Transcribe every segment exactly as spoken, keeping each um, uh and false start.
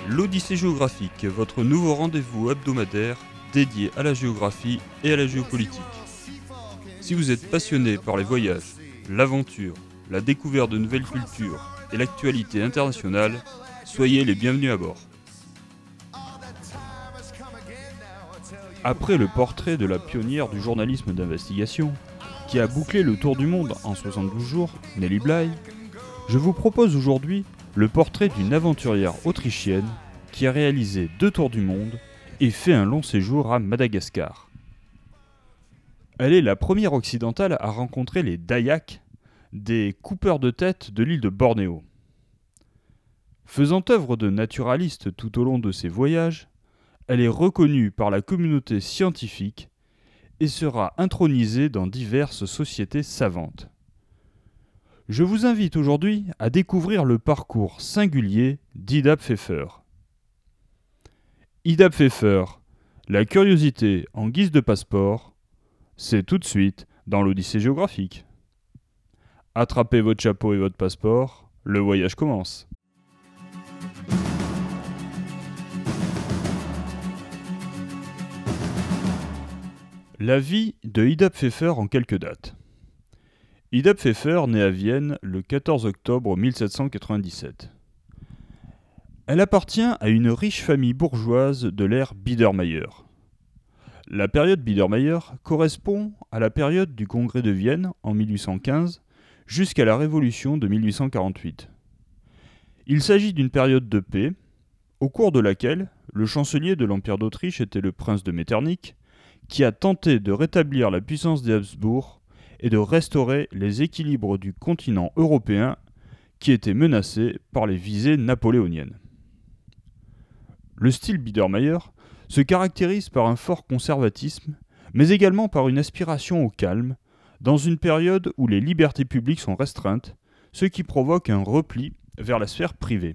L'Odyssée géographique, votre nouveau rendez-vous hebdomadaire dédié à la géographie et à la géopolitique. Si vous êtes passionné par les voyages, l'aventure, la découverte de nouvelles cultures et l'actualité internationale, soyez les bienvenus à bord. Après le portrait de la pionnière du journalisme d'investigation, qui a bouclé le tour du monde en soixante-douze jours, Nelly Bly, je vous propose aujourd'hui le portrait d'une aventurière autrichienne qui a réalisé deux tours du monde et fait un long séjour à Madagascar. Elle est la première occidentale à rencontrer les Dayaks, des coupeurs de tête de l'île de Bornéo. Faisant œuvre de naturaliste tout au long de ses voyages, elle est reconnue par la communauté scientifique et sera intronisée dans diverses sociétés savantes. Je vous invite aujourd'hui à découvrir le parcours singulier d'Ida Pfeffer. Ida Pfeffer, la curiosité en guise de passeport, c'est tout de suite dans l'Odyssée géographique. Attrapez votre chapeau et votre passeport, le voyage commence. La vie de Ida Pfeffer en quelques dates. Ida Pfeffer naît à Vienne le quatorze octobre mille sept cent quatre-vingt-dix-sept. Elle appartient à une riche famille bourgeoise de l'ère Biedermeier. La période Biedermeier correspond à la période du Congrès de Vienne en mille huit cent quinze jusqu'à la Révolution de mille huit cent quarante-huit. Il s'agit d'une période de paix, au cours de laquelle le chancelier de l'Empire d'Autriche était le prince de Metternich, qui a tenté de rétablir la puissance des Habsbourg et de restaurer les équilibres du continent européen qui était menacé par les visées napoléoniennes. Le style Biedermeier se caractérise par un fort conservatisme, mais également par une aspiration au calme, dans une période où les libertés publiques sont restreintes, ce qui provoque un repli vers la sphère privée.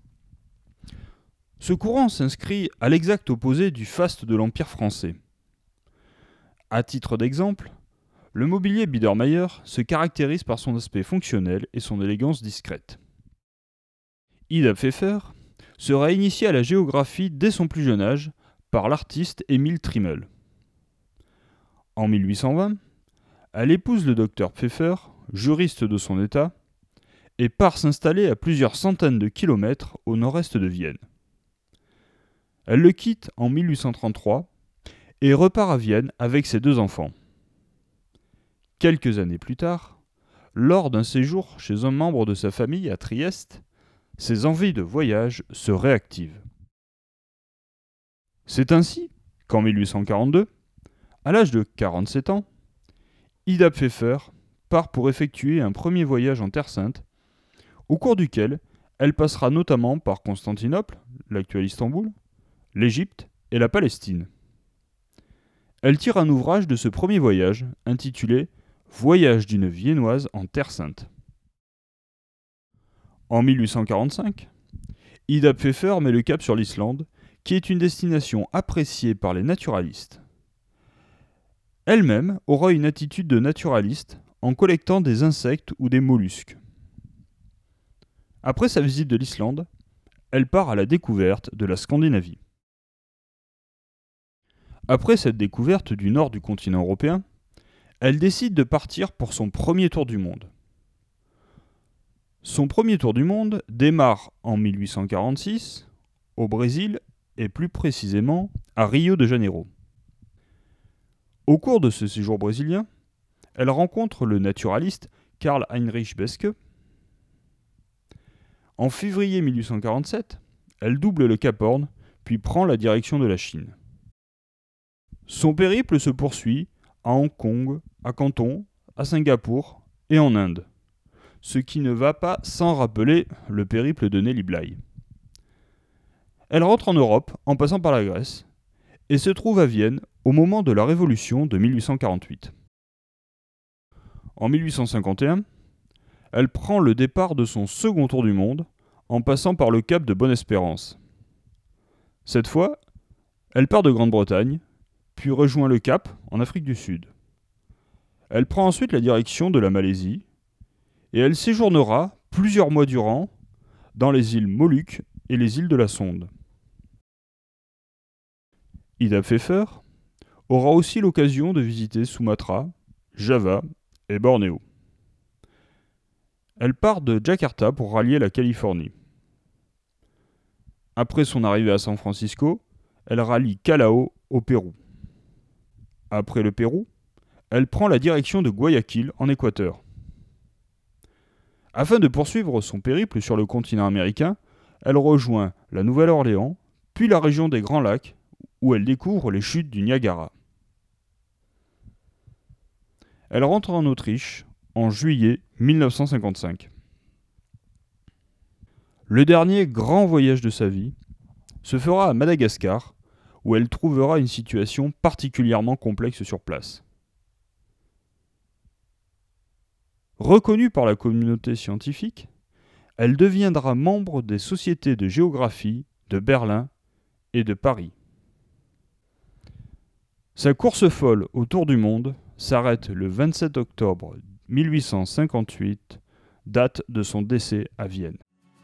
Ce courant s'inscrit à l'exact opposé du faste de l'Empire français. À titre d'exemple, le mobilier Biedermeier se caractérise par son aspect fonctionnel et son élégance discrète. Ida Pfeffer sera initiée à la géographie dès son plus jeune âge par l'artiste Emil Trimmel. En mille huit cent vingt, elle épouse le docteur Pfeffer, juriste de son état, et part s'installer à plusieurs centaines de kilomètres au nord-est de Vienne. Elle le quitte en mille huit cent trente-trois et repart à Vienne avec ses deux enfants. Quelques années plus tard, lors d'un séjour chez un membre de sa famille à Trieste, ses envies de voyage se réactivent. C'est ainsi qu'en mille huit cent quarante-deux, à l'âge de quarante-sept ans, Ida Pfeffer part pour effectuer un premier voyage en Terre Sainte, au cours duquel elle passera notamment par Constantinople, l'actuel Istanbul, l'Égypte et la Palestine. Elle tire un ouvrage de ce premier voyage, intitulé « Voyage d'une Viennoise en Terre Sainte ». En mille huit cent quarante-cinq, Ida Pfeffer met le cap sur l'Islande, qui est une destination appréciée par les naturalistes. Elle-même aura une attitude de naturaliste en collectant des insectes ou des mollusques. Après sa visite de l'Islande, elle part à la découverte de la Scandinavie. Après cette découverte du nord du continent européen, elle décide de partir pour son premier tour du monde. Son premier tour du monde démarre en mille huit cent quarante-six, au Brésil et plus précisément à Rio de Janeiro. Au cours de ce séjour brésilien, elle rencontre le naturaliste Karl Heinrich Beske. En février mille huit cent quarante-sept, elle double le Cap Horn puis prend la direction de la Chine. Son périple se poursuit à Hong Kong, à Canton, à Singapour et en Inde, ce qui ne va pas sans rappeler le périple de Nelly Bly. Elle rentre en Europe en passant par la Grèce et se trouve à Vienne au moment de la Révolution de mille huit cent quarante-huit. En mille huit cent cinquante et un, elle prend le départ de son second tour du monde en passant par le cap de Bonne-Espérance. Cette fois, elle part de Grande-Bretagne, puis rejoint le Cap en Afrique du Sud. Elle prend ensuite la direction de la Malaisie et elle séjournera plusieurs mois durant dans les îles Moluques et les îles de la Sonde. Ida Pfeffer aura aussi l'occasion de visiter Sumatra, Java et Bornéo. Elle part de Jakarta pour rallier la Californie. Après son arrivée à San Francisco, elle rallie Callao au Pérou. Après le Pérou, elle prend la direction de Guayaquil en Équateur. Afin de poursuivre son périple sur le continent américain, elle rejoint la Nouvelle-Orléans, puis la région des Grands Lacs, où elle découvre les chutes du Niagara. Elle rentre en Autriche en juillet mille neuf cent cinquante-cinq. Le dernier grand voyage de sa vie se fera à Madagascar, où elle trouvera une situation particulièrement complexe sur place. Reconnue par la communauté scientifique, elle deviendra membre des sociétés de géographie de Berlin et de Paris. Sa course folle autour du monde s'arrête le vingt-sept octobre mille huit cent cinquante-huit, date de son décès à Vienne.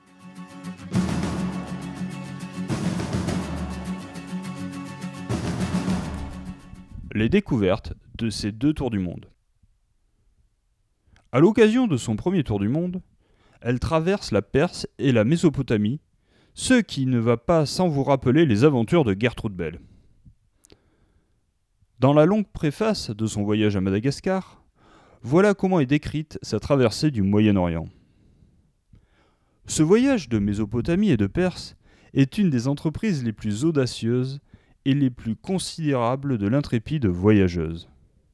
Les découvertes de ces deux tours du monde. À l'occasion de son premier tour du monde, elle traverse la Perse et la Mésopotamie, ce qui ne va pas sans vous rappeler les aventures de Gertrude Bell. Dans la longue préface de son voyage à Madagascar, voilà comment est décrite sa traversée du Moyen-Orient. Ce voyage de Mésopotamie et de Perse est une des entreprises les plus audacieuses et les plus considérables de l'intrépide voyageuse.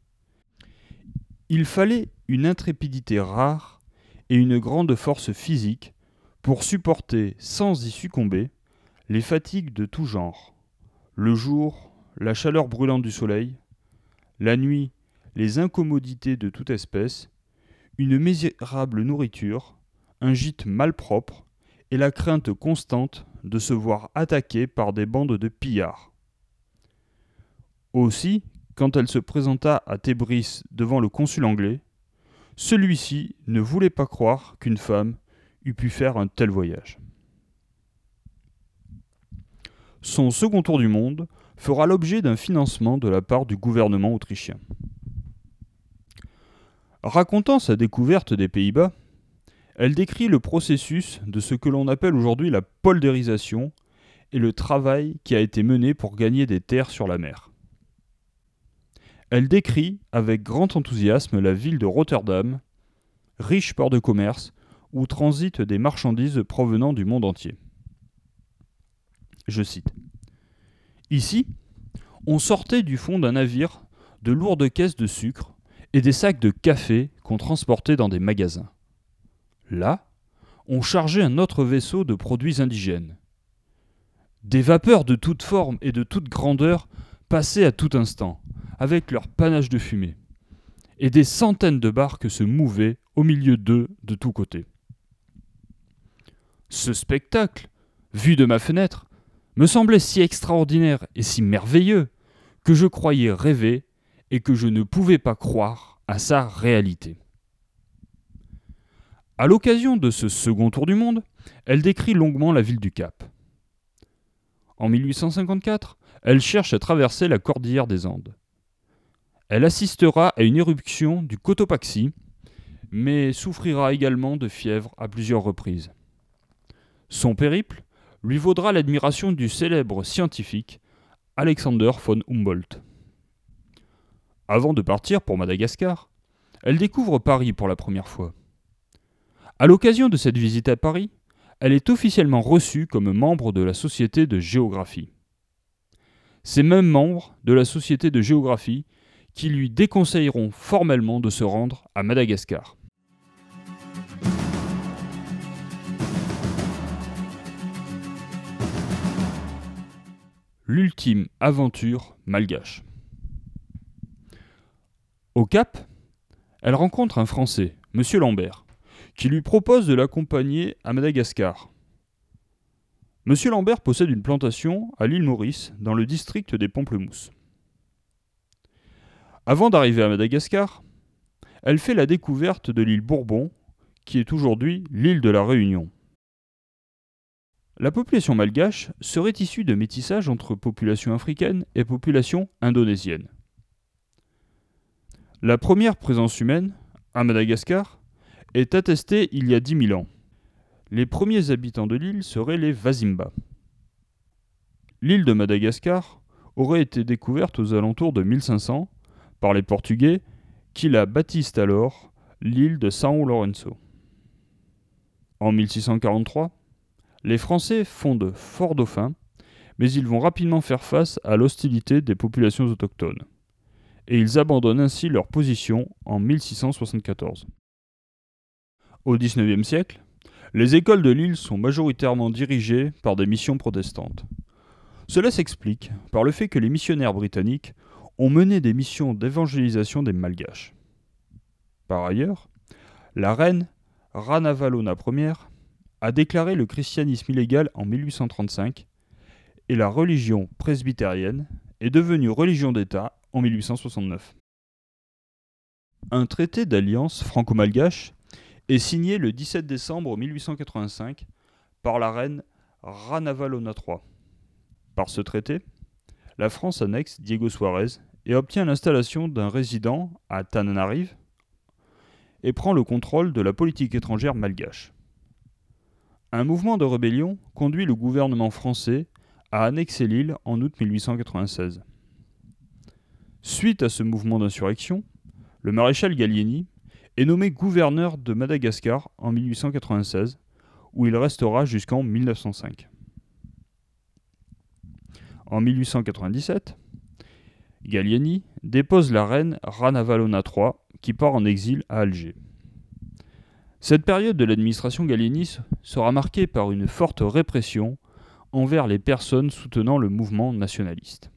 Il fallait une intrépidité rare et une grande force physique pour supporter, sans y succomber, les fatigues de tout genre. Le jour, la chaleur brûlante du soleil, la nuit, les incommodités de toute espèce, une misérable nourriture, un gîte malpropre et la crainte constante de se voir attaquée par des bandes de pillards. Aussi, quand elle se présenta à Tébris devant le consul anglais, celui-ci ne voulait pas croire qu'une femme eût pu faire un tel voyage. Son second tour du monde fera l'objet d'un financement de la part du gouvernement autrichien. Racontant sa découverte des Pays-Bas, elle décrit le processus de ce que l'on appelle aujourd'hui la poldérisation et le travail qui a été mené pour gagner des terres sur la mer. Elle décrit avec grand enthousiasme la ville de Rotterdam, riche port de commerce, où transitent des marchandises provenant du monde entier. Je cite. « Ici, on sortait du fond d'un navire de lourdes caisses de sucre et des sacs de café qu'on transportait dans des magasins. Là, on chargeait un autre vaisseau de produits indigènes. Des vapeurs de toute forme et de toute grandeur passaient à tout instant, avec leur panache de fumée, et des centaines de barques se mouvaient au milieu d'eux de tous côtés. Ce spectacle, vu de ma fenêtre, me semblait si extraordinaire et si merveilleux que je croyais rêver et que je ne pouvais pas croire à sa réalité. » À l'occasion de ce second tour du monde, elle décrit longuement la ville du Cap. En mille huit cent cinquante-quatre, elle cherche à traverser la cordillère des Andes. Elle assistera à une éruption du Cotopaxi, mais souffrira également de fièvre à plusieurs reprises. Son périple lui vaudra l'admiration du célèbre scientifique Alexander von Humboldt. Avant de partir pour Madagascar, elle découvre Paris pour la première fois. À l'occasion de cette visite à Paris, elle est officiellement reçue comme membre de la Société de géographie. Ces mêmes membres de la Société de géographie qui lui déconseilleront formellement de se rendre à Madagascar. L'ultime aventure malgache. Au Cap, elle rencontre un Français, M. Lambert, qui lui propose de l'accompagner à Madagascar. M. Lambert possède une plantation à l'île Maurice, dans le district des Pamplemousses. Avant d'arriver à Madagascar, elle fait la découverte de l'île Bourbon, qui est aujourd'hui l'île de la Réunion. La population malgache serait issue de métissage entre population africaine et population indonésienne. La première présence humaine, à Madagascar, est attestée il y a dix mille ans. Les premiers habitants de l'île seraient les Wasimba. L'île de Madagascar aurait été découverte aux alentours de mille cinq cents par les Portugais qui la baptisent alors l'île de São Lourenço. En mille six cent quarante-trois, les Français fondent Fort Dauphin, mais ils vont rapidement faire face à l'hostilité des populations autochtones, et ils abandonnent ainsi leur position en mille six cent soixante-quatorze. Au dix-neuvième siècle, les écoles de l'île sont majoritairement dirigées par des missions protestantes. Cela s'explique par le fait que les missionnaires britanniques ont mené des missions d'évangélisation des Malgaches. Par ailleurs, la reine Ranavalona Première a déclaré le christianisme illégal en mille huit cent trente-cinq et la religion presbytérienne est devenue religion d'État en mille huit cent soixante-neuf. Un traité d'alliance franco-malgache est signé le dix-sept décembre mille huit cent quatre-vingt-cinq par la reine Ranavalona Trois. Par ce traité, la France annexe Diego Suarez et obtient l'installation d'un résident à Tananarive et prend le contrôle de la politique étrangère malgache. Un mouvement de rébellion conduit le gouvernement français à annexer l'île en août mille huit cent quatre-vingt-seize. Suite à ce mouvement d'insurrection, le maréchal Gallieni est nommé gouverneur de Madagascar en mille huit cent quatre-vingt-seize, où il restera jusqu'en mille neuf cent cinq. En mille huit cent quatre-vingt-dix-sept, Gallieni dépose la reine Ranavalona Trois, qui part en exil à Alger. Cette période de l'administration Gallieni sera marquée par une forte répression envers les personnes soutenant le mouvement nationaliste.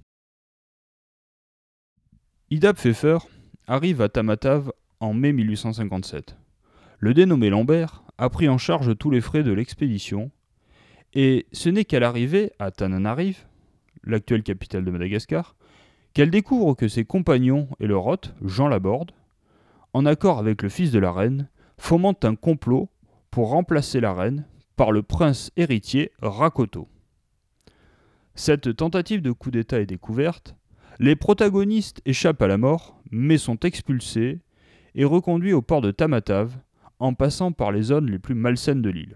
Idap Pfeffer arrive à Tamatave en mai mille huit cent cinquante-sept. Le dénommé Lambert a pris en charge tous les frais de l'expédition, et ce n'est qu'à l'arrivée à Tananarive, l'actuelle capitale de Madagascar, qu'elle découvre que ses compagnons et leur hôte, Jean Laborde, en accord avec le fils de la reine, fomentent un complot pour remplacer la reine par le prince héritier Rakoto. Cette tentative de coup d'État est découverte, les protagonistes échappent à la mort, mais sont expulsés et reconduits au port de Tamatave, en passant par les zones les plus malsaines de l'île.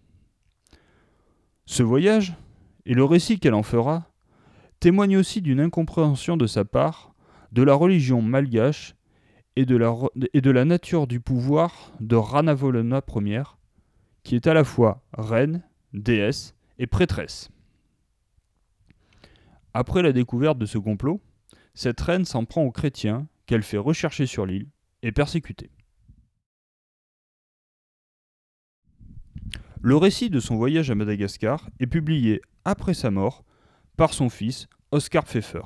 Ce voyage, et le récit qu'elle en fera, témoigne aussi d'une incompréhension de sa part de la religion malgache et de la, et de la nature du pouvoir de Ranavalona Première, qui est à la fois reine, déesse et prêtresse. Après la découverte de ce complot, cette reine s'en prend aux chrétiens qu'elle fait rechercher sur l'île et persécuter. Le récit de son voyage à Madagascar est publié après sa mort par son fils Oscar Pfeffer.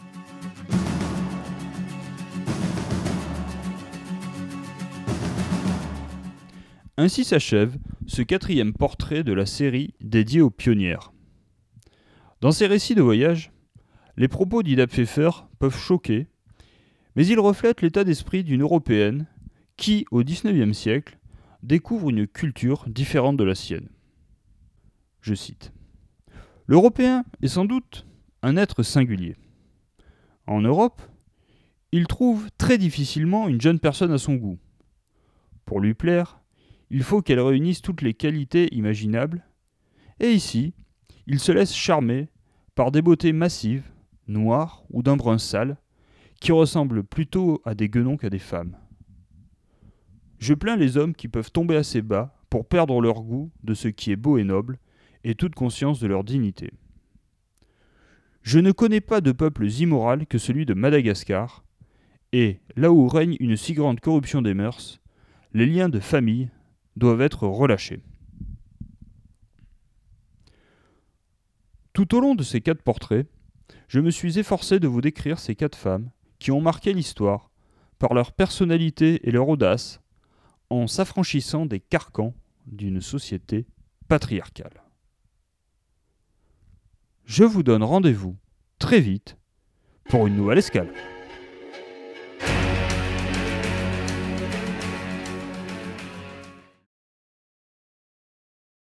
Ainsi s'achève ce quatrième portrait de la série dédiée aux pionnières. Dans ces récits de voyage, les propos d'Idap Pfeffer peuvent choquer, mais ils reflètent l'état d'esprit d'une Européenne qui, au dix-neuvième siècle, découvre une culture différente de la sienne. Je cite. « L'Européen est sans doute un être singulier. En Europe, il trouve très difficilement une jeune personne à son goût. Pour lui plaire, il faut qu'elle réunisse toutes les qualités imaginables, et ici, il se laisse charmer par des beautés massives, noires ou d'un brun sale, qui ressemblent plutôt à des guenons qu'à des femmes. Je plains les hommes qui peuvent tomber assez bas pour perdre leur goût de ce qui est beau et noble, et toute conscience de leur dignité. Je ne connais pas de peuple immoral que celui de Madagascar, et, là où règne une si grande corruption des mœurs, les liens de famille doivent être relâchés. » Tout au long de ces quatre portraits, je me suis efforcé de vous décrire ces quatre femmes qui ont marqué l'histoire par leur personnalité et leur audace, en s'affranchissant des carcans d'une société patriarcale. Je vous donne rendez-vous très vite pour une nouvelle escale.